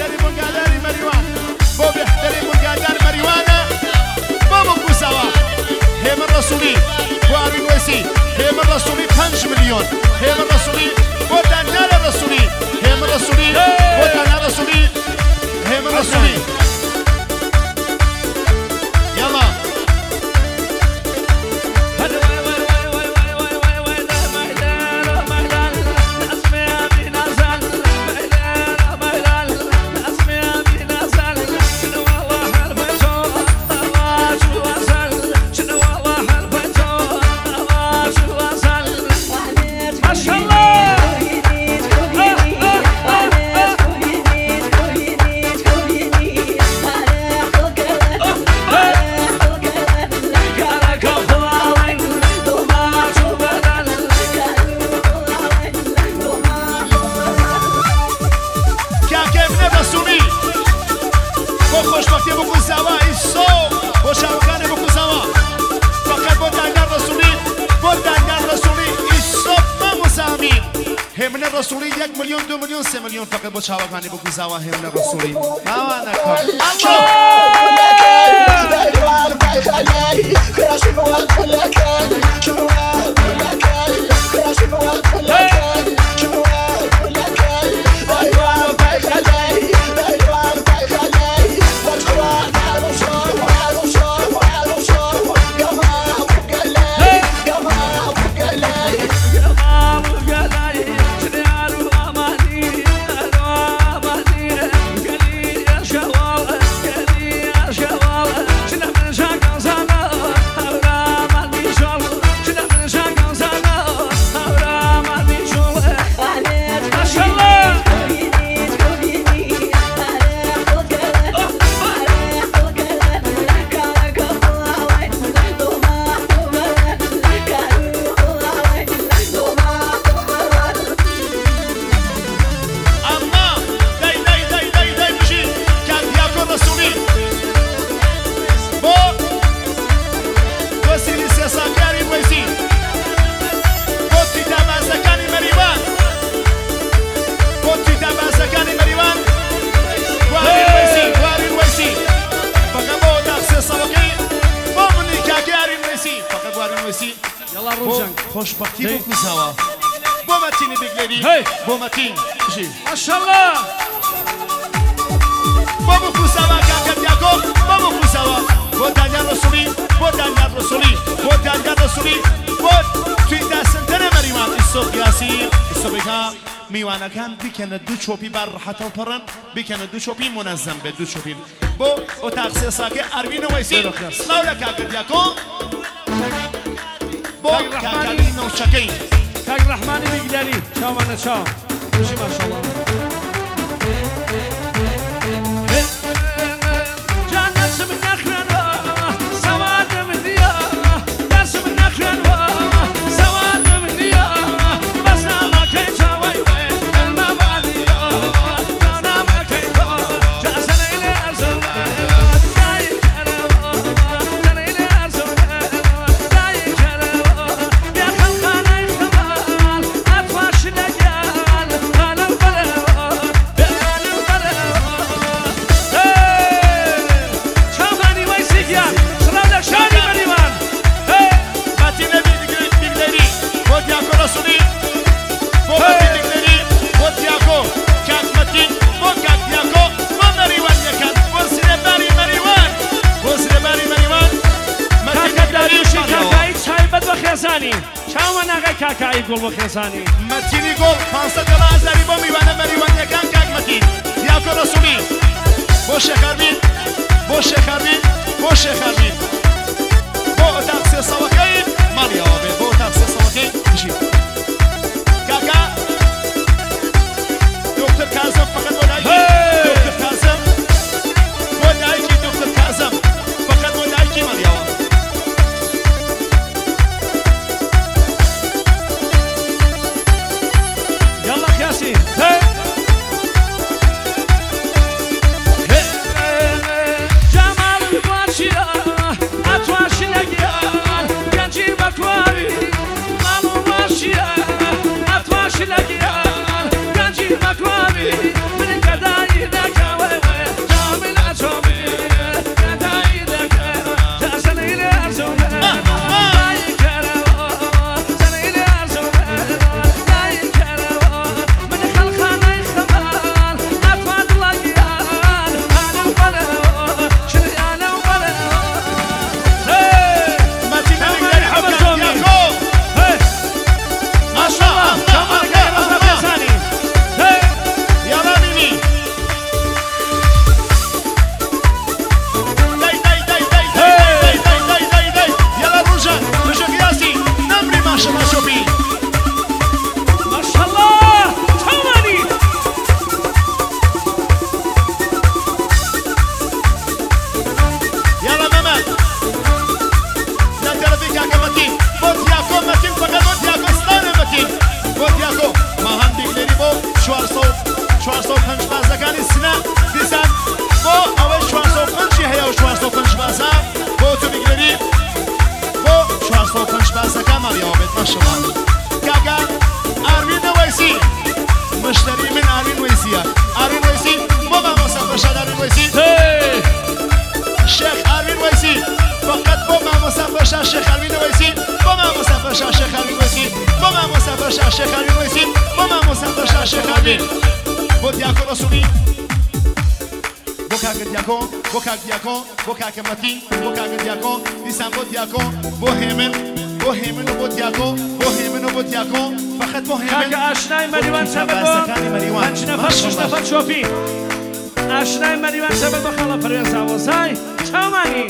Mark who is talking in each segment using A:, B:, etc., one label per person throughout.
A: بهترین بنگادری مریوان بۆ بهترین بنگادر مریوانە بۆ بکوسەوە هێمە ڕەسوولی بۆ ئاوین وێسی هێمە ڕەسوولی 5 ملیۆن هێمە ڕەسوولی بۆ دانیالە ڕەسوولی هێمە ڕەسوولی بۆ دانیا ڕەسوولی هێمە ڕەسوولی یاڵا هێمنە ڕەسوولی 1 ملیۆن 2 ملیۆن 3 ملیۆن فقط بۆ چاوەکانی بکوزاوە هێمنە ڕەسوولی ئەوانە خۆشبەختی بکوزاوە بۆ مەتینی بگلێری بۆ مەتین ماشەڵڵا بۆ بکوزاوە کاکە دیاکۆ بۆ بکوزاوە بۆ دانیا ڕەسوولی بۆ دانیا ڕەسوولی بۆ دانیا ڕەسوولی بۆ تویندا سنتەرە مەریوان ئیسۆ قیاسی ئیسۆبێکا میوانەکان بکەنە دوو چۆپی بار ڕەحەتە و پەڕن بکەنە دوو چۆپی مونەزەم بێت دوو چۆپی بۆ ئۆتاق سێساکە ئەروینە وەیسی سڵاو لە کاکە دیاکۆ كاكالي نوشكين
B: كاك رحماني بيقدري شاو انا شاو وشي ما شاء الله جانس من نخرن سواد من ديا جانس من نخرن سواد من ديا بس ما كان شاوي وين ما بعدي انا ما كان جاسنا الى ارسل كاكاي قول بخيساني
A: متيني قول 500 زاري بو ميوانه مريوان يكان كاك متين ياكو رسولي بو شيخاربين بو شيخاربين بو شيخاربين بو تاكسي صوكين ماليا وبي بو تاكسي صوكين مشي كاكا دكتور كاظم فقط ودايكي دكتور كاظم ودايكي دكتور كاظم فقط ودايكي ماليا
B: من قداي ذاك
A: ماشاءالله كاكا أروين ويسي مشتري من أروين ويسيا أروين ويسي بابا مصطفى شاد أروين ويسي الشيخ أروين ويسي فقط بابا مصطفى شاد الشيخ أروين ويسي بابا مصطفى شاد الشيخ أروين ويسي بابا مصطفى شاد الشيخ أروين ويسي بابا مصطفى شاد الشيخ أروين بودياكو رسولي بوكاك دياكو بوكاك دياكو بوكاك ماتي بوكاك دياكو ديسان بودياكو بوهيمن بوهيمن وبودياكو بوهيمن وبودياكو فقط بوهيمن
B: كاكا أشناي مريوان سبب هنش نفر شش نفر شوفي أشناي مريوان سبب خلا فريان ساوزاي تمامي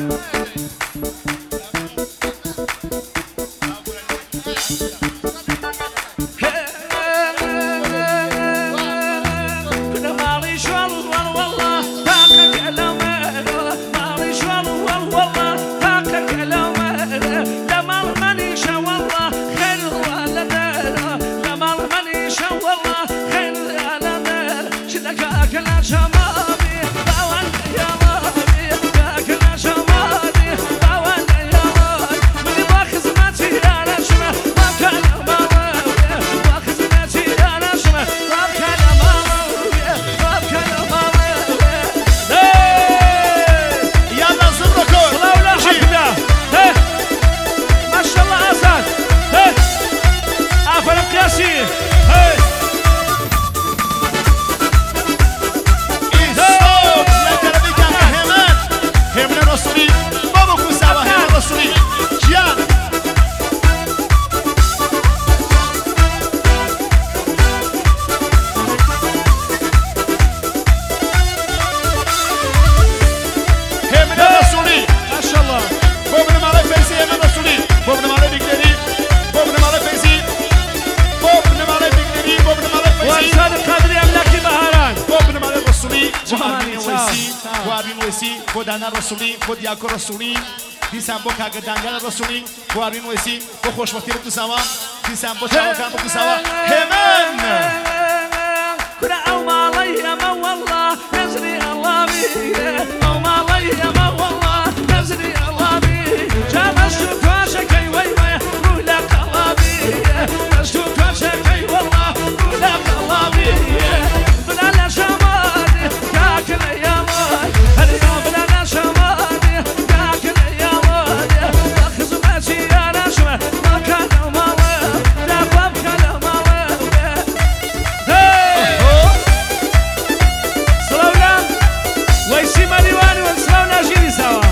A: رسولي بودياكو رسولي ديسان بوكا قدانجا رسولي بوارين ويسي بخوش وقتي بكو سوا ديسان بوشا وكان بكو سوا همان
B: كنا أو ما لي ما والله نزري الله بي أو ما لي ما والله نزري الله بي جابشتو كواشكي ويوي رولاك الله بي جابشتو كواشكي والله رولاك الله بي بلا لا شمال كاكل أيامات اليوم بلا لا شمال كاكل أيامات خزمتي يا نشمة ما كان مالي لا باب كان مالي سلونا ويسي ماليواني وسلونا جيني سوا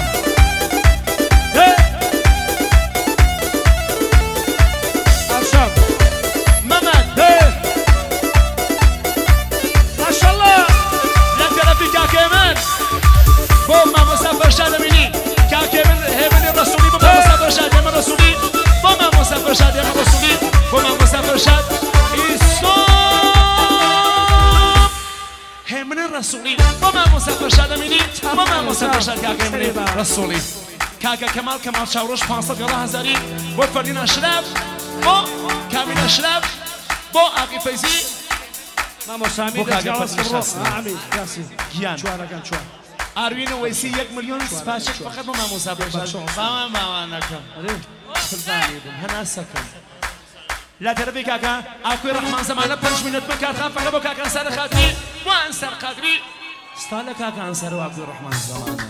B: أشرب
A: ممن
B: ما شاء الله
A: لا ترى في كاكيمن بوما مسافر شاد مني كاكيمن هيمن الرسولي بوما مسافر شاد هيمن الرسولي بوما مسافر شاد هيمن الرسولي بوما مسافر شاد إسلام هيمن الرسولي بوما مسافر شاد مني بوما مسافر شاد كاكيمن الرسولي كاكا كمال شاوروش 500 هزاری بو فردین اشرف بو کامین اشرف بو آقی فیزی
B: ما مسامي
A: بوكا
B: ده جواز
A: قبل
B: كبرو
A: نشستنا.
B: عمي ياسين
A: گیان
B: شوارا كان شوار
A: آروین ویسی 1 میلیون سپاسش فقط با ما مسافر شد با نکم فلبانی بوم هنا سكن لا تربي كاكا اكوي رحمن زمانه 5 مينوت من كان خاف فقط بو كاكا انسان خاطري وانسان قدري استاله كاكا انسان واكوي رحمن زمانه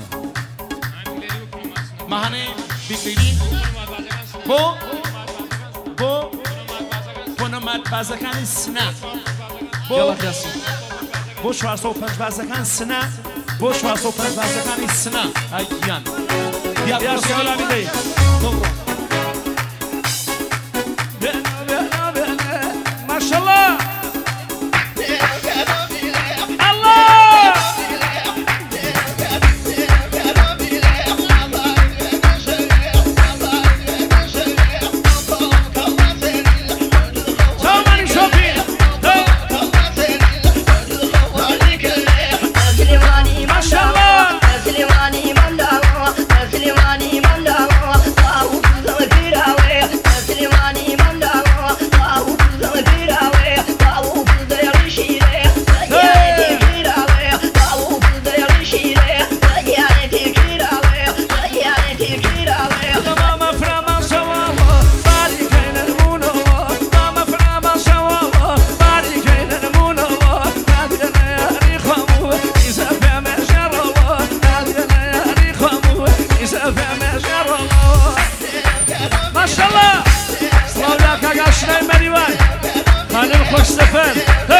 A: مهانه بيكري بو نماد بازەکانی سنا
B: يلا ياسين
A: بۆ 405 بازەکان سنا بۆ 405 بازەکانی سنا ئەگیان
B: ياسين ولا بدي ما شاء الله الله تمام شوفي ما شاء الله آشنای مریوان خانم خوش سفر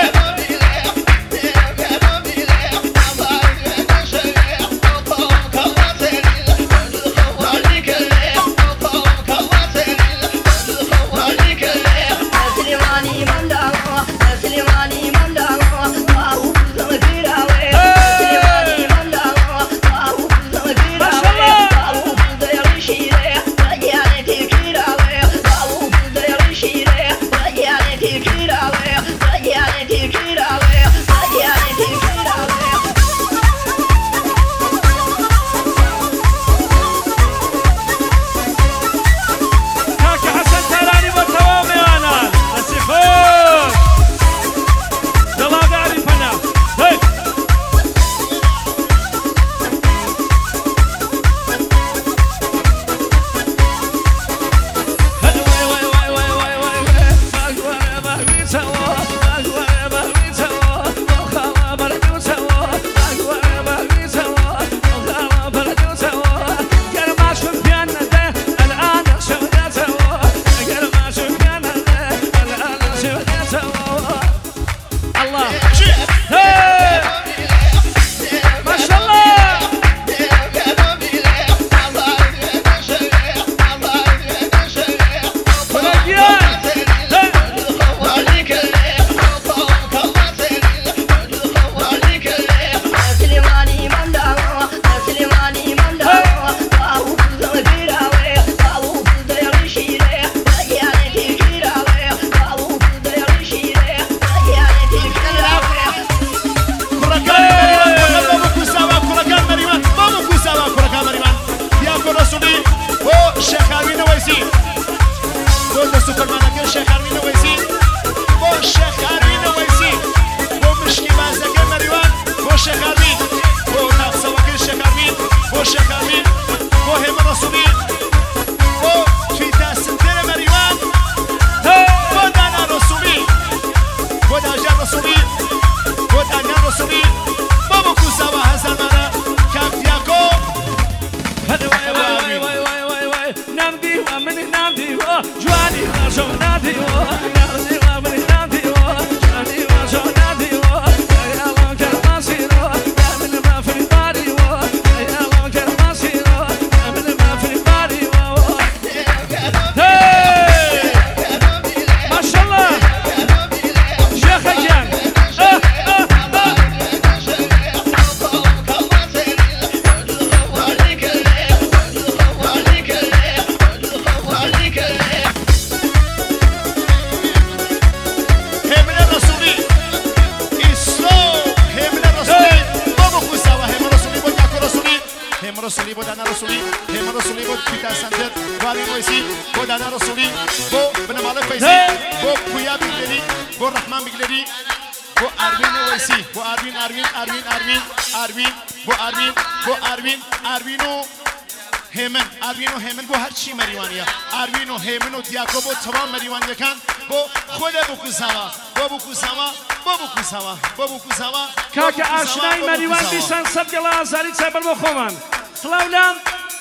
B: کاکە ئاشنای مەریوان بیستان سەد گەڵا ئازاری چای بەرمە خۆمان سڵاولام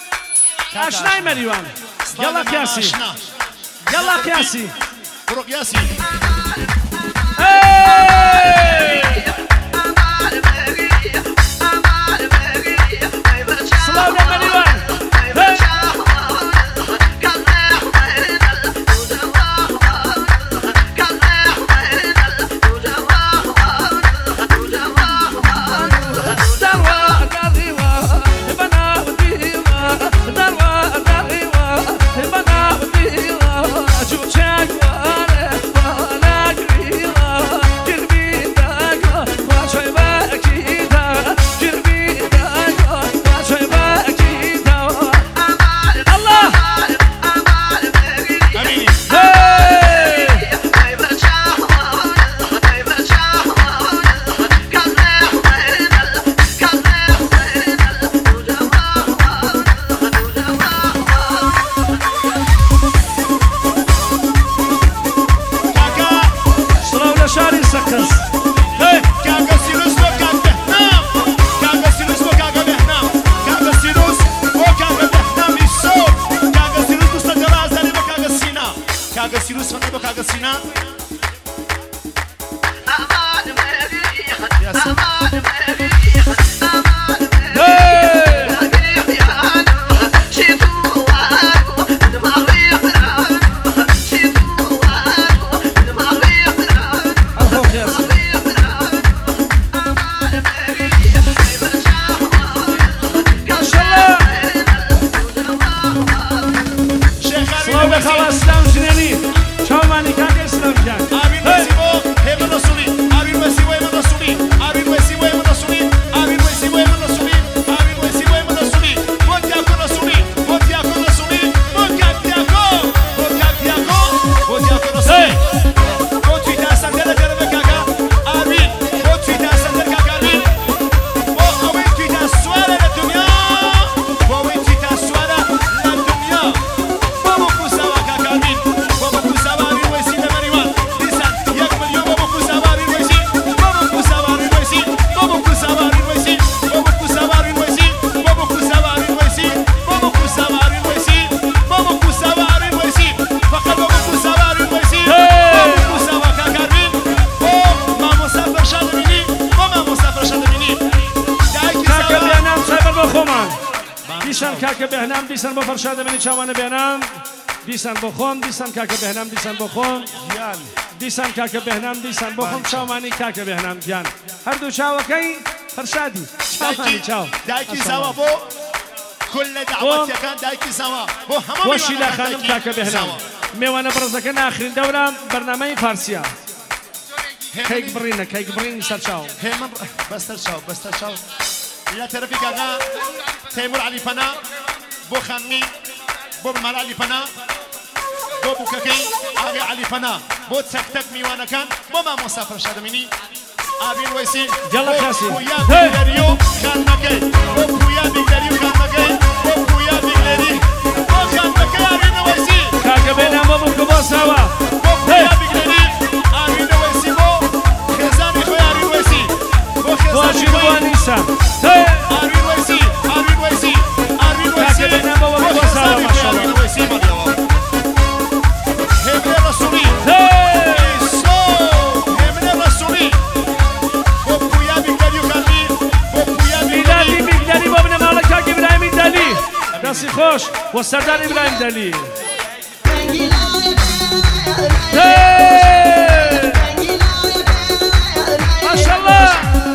B: ئاشنای مەریوان گەڵا قیاسی گەڵا قیاسی
A: بڕۆ قیاسی
B: سڵاولام مەریوان
A: كاغا سينا
B: كاكا بهنام ديسان بو فرشاد مني چاوانه بهنام ديسان بو خون ديسان كاكا بهنام ديسان بو خون ديسان كاكا بهنام ديسان بو خون چاواني كاكا بهنام گيان هر دو چاوكاي فرشادي چاواني چاو
A: دايكي سوا بو كل دعوتي كان دايكي سوا بو همه
B: وشيلا خانم كاكا بهنام ميوانا برزكن اخرين دورة برنامج فارسيا كيك برين سر چاو
A: هيمن بستر چاو لا ترفي كاغا تيمور علي فنا بو خانمي بو مال علي فنا بو بوكاكي اغي علي فنا بو تك ميوانا كان بو ما مسافر شادميني ابي الويسي
B: يلا كاسي
A: بويا بيجريو كان مكي بو بويا بيجريو كان مكي بو بويا بيجري بو كان مكي ابي الويسي
B: كاكا بينا بو كبو سوا
A: بو بويا بيجري ابي الويسي بو خزاني خويا ابي الويسي بو خزاني
B: خويا نيسا
A: ابي الويسي كاكا
B: بينا بو كبو سوا ما شاء الله
A: همنا رسولي همنا رسولي بوبويا بيجريو كاني بوبويا
B: بيجري بو ابن مالك كاكا ابراهيم دالي داسي خوش والسردار ابراهيم دالي ما شاء الله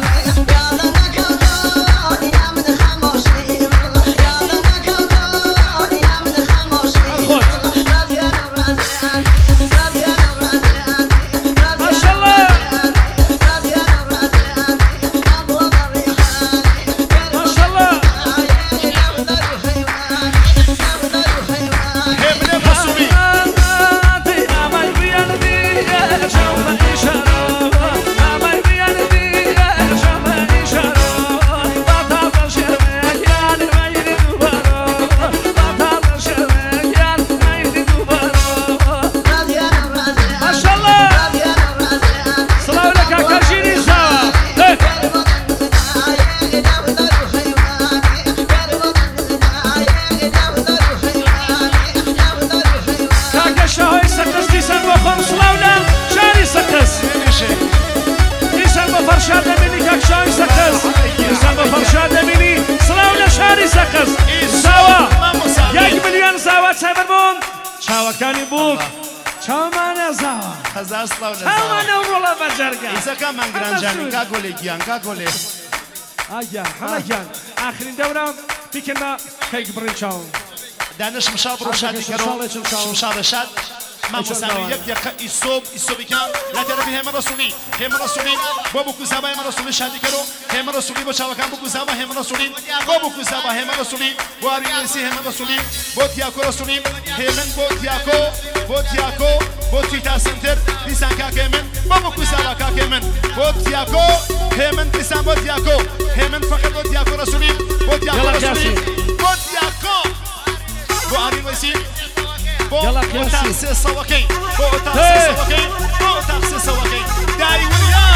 B: چاوەکانی بووک چاومانە زاوە
A: هەزار سڵاو لە
B: چاومانە ڕۆڵە بەجەرگە
A: ئیسەکە مەنگرانجانی کاگۆلێ گیان کاگۆلێ
B: ئاگیان هەڵەگیان ئاخرین دەورە بیکەن بە کەیک بڕین چاوم
A: دانش مشا بڕۆ شادی کەرۆ شمشا بەشاد مامۆسانی یەک دقیقە ئیسۆبی کان لا تەرەفی هێمە ڕەسوولی بۆ بکوزابە هێمە ڕەسوولی شادی کەرۆ هێمە ڕەسوولی بۆ چاوەکان بکوزابە هێمە ڕەسوولی بۆ بکوزابە هێمە ڕەسوولی بۆ ئاوینێسی هێمە ڕەسوولی بۆ دیاکۆ ڕەسوولی هێمن بۆ دیاکۆ بۆ تویتا سنتر دیسان کاکێ من بۆ بکوزابە کاکێ من بۆ دیاکۆ هێمن دیسان بۆ دیاکۆ هێمن فقط بۆ دیاکۆ ڕەسوولی بۆ دیاکۆ ڕەسوولی بۆ دیاکۆ بۆ ئاوینێسی بۆ تاقسێ سەوەکەی بۆ تاقسێ سەوەکەی دای وریان